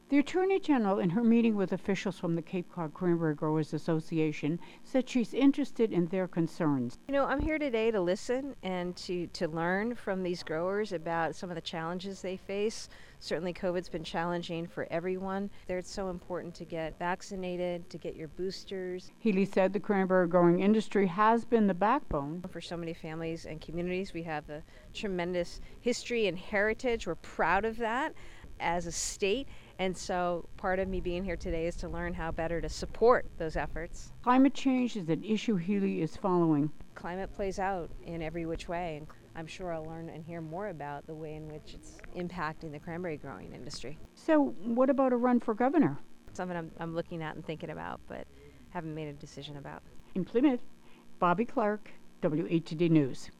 The Attorney General, in her meeting with officials from the Cape Cod Cranberry Growers Association, said she's interested in their concerns. I'm here today to listen and to learn from these growers about some of the challenges they face. Certainly COVID's been challenging for everyone. It's so important to get vaccinated, to get your boosters. Healy said the cranberry growing industry has been the backbone For so many families and communities, we have a tremendous history and heritage. We're proud of that as a state. And so part of me being here today is to learn how better to support those efforts. Climate change is an issue Healy is following. Climate plays out in every which way, and I'm sure I'll learn and hear more about the way in which it's impacting the cranberry growing industry. So what about a run for governor? Something I'm looking at and thinking about, but haven't made a decision about. In Plymouth, Bobby Clark, WATD News.